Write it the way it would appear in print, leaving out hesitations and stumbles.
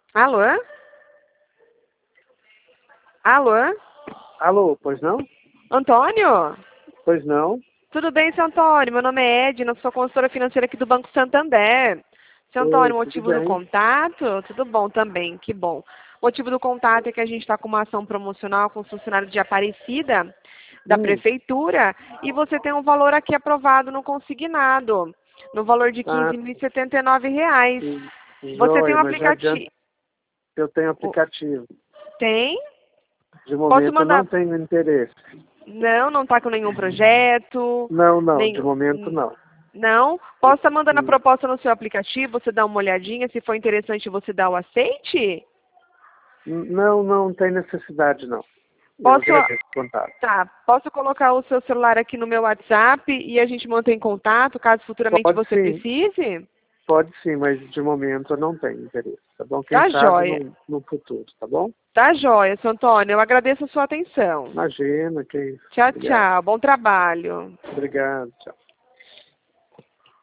Alô? Alô? Alô, pois não? Antônio? Pois não? Tudo bem, seu Antônio? Meu nome é Edna, sou consultora financeira aqui do Banco Santander. Seu Oi, Antônio, tudo motivo do bem? contato? Tudo bom também, que bom. Motivo do contato é que a gente está com uma ação promocional com os funcionários de Aparecida, da Hum, Prefeitura, e você tem um valor aqui aprovado no consignado, no valor de R$ ah, 15.079. Você tem joia, um mas já adianta, aplicativo? eu tenho aplicativo. Tem? De Posso momento eu não mandar? tenho interesse. Não, não está com nenhum projeto, Não, não, de nenhum. momento não. Não? Posso estar mandando a Hum, proposta no seu aplicativo, você dá uma olhadinha, se for interessante você dá o aceite? Não, não tem necessidade não. Eu Posso, agradeço o contato. tá, posso colocar o seu celular aqui no meu WhatsApp e a gente mantém contato, caso futuramente você precise? Pode sim, mas de momento eu não tenho interesse, tá bom? Quem Tá sabe joia. no futuro, tá bom? Tá joia, seu Antônio. Eu agradeço a sua atenção. Imagina, que isso. Tchau, Obrigado. tchau. Bom trabalho. Obrigado, tchau.